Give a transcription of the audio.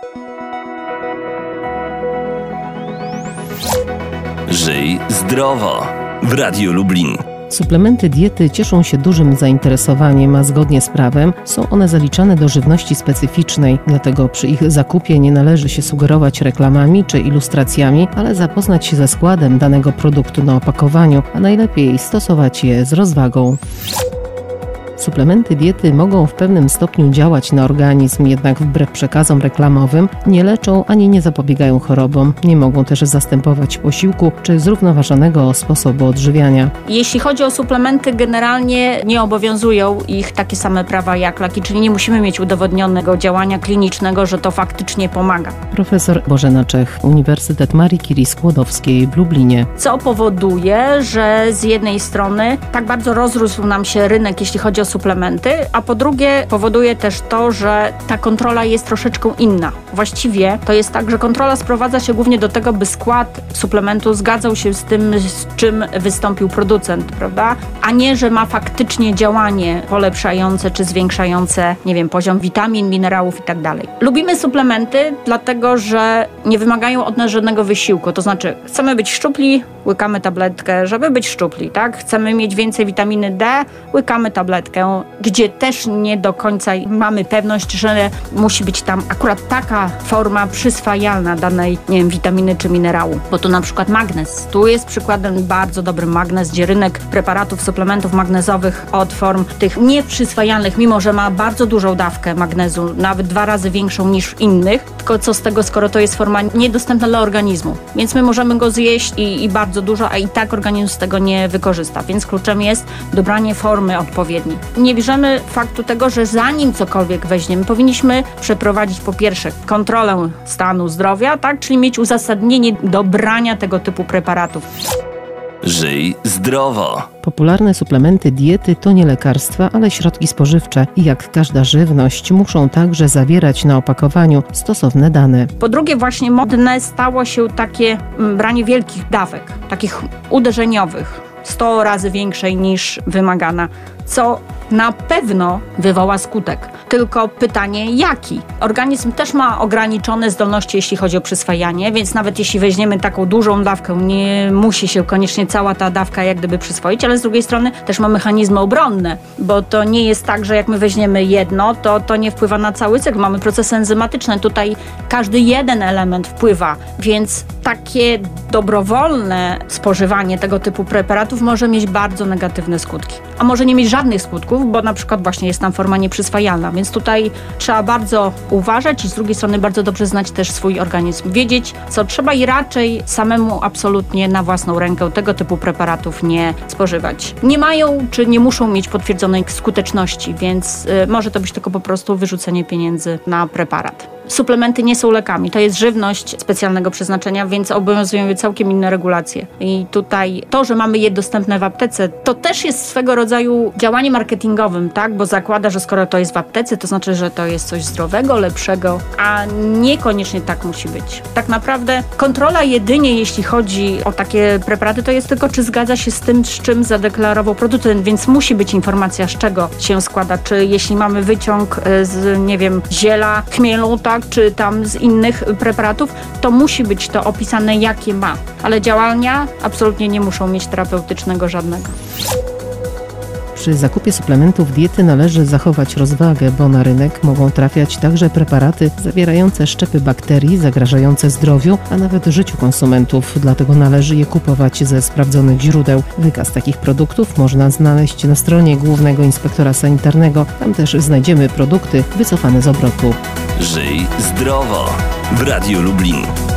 Żyj zdrowo w Radiu Lublin. Suplementy diety cieszą się dużym zainteresowaniem, a zgodnie z prawem są one zaliczane do żywności specyficznej. Dlatego przy ich zakupie nie należy się sugerować reklamami czy ilustracjami, ale zapoznać się ze składem danego produktu na opakowaniu, a najlepiej stosować je z rozwagą. Suplementy diety mogą w pewnym stopniu działać na organizm, jednak wbrew przekazom reklamowym nie leczą ani nie zapobiegają chorobom. Nie mogą też zastępować posiłku czy zrównoważonego sposobu odżywiania. Jeśli chodzi o suplementy, generalnie nie obowiązują ich takie same prawa jak leki, czyli nie musimy mieć udowodnionego działania klinicznego, że to faktycznie pomaga. Profesor Bożena Czech, Uniwersytet Marii Curie Skłodowskiej w Lublinie. Co powoduje, że z jednej strony tak bardzo rozrósł nam się rynek, jeśli chodzi o suplementy, a po drugie powoduje też to, że ta kontrola jest troszeczkę inna. Właściwie to jest tak, że kontrola sprowadza się głównie do tego, by skład suplementu zgadzał się z tym, z czym wystąpił producent, prawda? A nie, że ma faktycznie działanie polepszające czy zwiększające, poziom witamin, minerałów i tak dalej. Lubimy suplementy, dlatego że nie wymagają od nas żadnego wysiłku. To znaczy, chcemy być szczupli, łykamy tabletkę, żeby być szczupli, tak? Chcemy mieć więcej witaminy D, łykamy tabletkę, gdzie też nie do końca mamy pewność, że musi być tam akurat taka forma przyswajalna danej, witaminy czy minerału. Bo tu na przykład magnez. Tu jest przykładem bardzo dobry magnez, gdzie rynek preparatów, suplementów magnezowych od form tych nieprzyswajalnych, mimo że ma bardzo dużą dawkę magnezu, nawet 2 razy większą niż innych, tylko co z tego, skoro to jest forma niedostępna dla organizmu. Więc my możemy go zjeść i bardzo dużo, a i tak organizm z tego nie wykorzysta. Więc kluczem jest dobranie formy odpowiedniej. Nie bierzemy faktu tego, że zanim cokolwiek weźmiemy, powinniśmy przeprowadzić po pierwsze kontrolę stanu zdrowia, tak, czyli mieć uzasadnienie do brania tego typu preparatów. Żyj zdrowo. Popularne suplementy diety to nie lekarstwa, ale środki spożywcze i jak każda żywność muszą także zawierać na opakowaniu stosowne dane. Po drugie, właśnie modne stało się takie branie wielkich dawek, takich uderzeniowych, 100 razy większej niż wymagana, co na pewno wywoła skutek. Tylko pytanie jaki? Organizm też ma ograniczone zdolności, jeśli chodzi o przyswajanie, więc nawet jeśli weźmiemy taką dużą dawkę, nie musi się koniecznie cała ta dawka jak gdyby przyswoić, ale z drugiej strony też ma mechanizmy obronne, bo to nie jest tak, że jak my weźmiemy jedno, to nie wpływa na cały cykl. Mamy procesy enzymatyczne, tutaj każdy jeden element wpływa, więc takie dobrowolne spożywanie tego typu preparatów może mieć bardzo negatywne skutki. A może nie mieć żadnych skutków, bo na przykład właśnie jest tam forma nieprzyswajalna, więc tutaj trzeba bardzo uważać i z drugiej strony bardzo dobrze znać też swój organizm. Wiedzieć, co trzeba i raczej samemu absolutnie na własną rękę tego typu preparatów nie spożywać. Nie mają czy nie muszą mieć potwierdzonej skuteczności, więc może to być tylko po prostu wyrzucenie pieniędzy na preparat. Suplementy nie są lekami, to jest żywność specjalnego przeznaczenia, więc obowiązują je całkiem inne regulacje. I tutaj to, że mamy je dostępne w aptece, to też jest swego rodzaju działanie marketingowym, tak? Bo zakłada, że skoro to jest w aptece, to znaczy, że to jest coś zdrowego, lepszego, a niekoniecznie tak musi być. Tak naprawdę kontrola jedynie, jeśli chodzi o takie preparaty, to jest tylko, czy zgadza się z tym, z czym zadeklarował producent, więc musi być informacja, z czego się składa. Czy jeśli mamy wyciąg z, ziela, chmielu, tak? Czy tam z innych preparatów, to musi być to opisane, jakie ma. Ale działania absolutnie nie muszą mieć terapeutycznego żadnego. Przy zakupie suplementów diety należy zachować rozwagę, bo na rynek mogą trafiać także preparaty zawierające szczepy bakterii zagrażające zdrowiu, a nawet życiu konsumentów. Dlatego należy je kupować ze sprawdzonych źródeł. Wykaz takich produktów można znaleźć na stronie Głównego Inspektora Sanitarnego. Tam też znajdziemy produkty wycofane z obrotu. Żyj zdrowo w Radiu Lublin.